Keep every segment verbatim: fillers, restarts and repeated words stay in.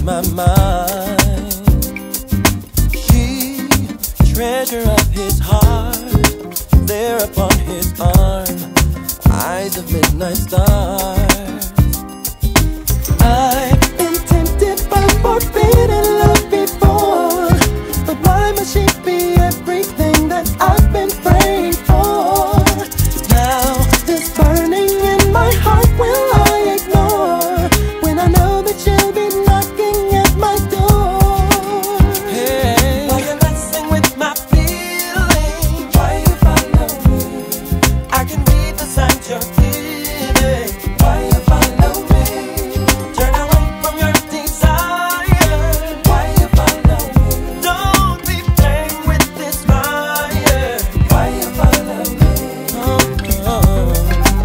my mind. She, treasure of his heart, there upon his arm, eyes of midnight stars. I've been tempted by forbidden love before, but why must she be everything that I've been praying for? Now this burning in my heart will I ignore, when I know that she'll be knocking at my door. Hey, why you messing with my feelings? Why you follow me? I can read the signs you're giving. Why you follow me? Turn away from your desire. Why you follow me? Don't be playing with this fire. Why you follow me? Oh, oh.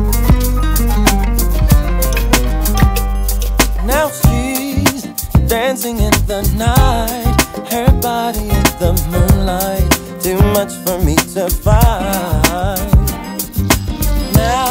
Now she's dancing in the night, her body in the moonlight, too much for me to find. Now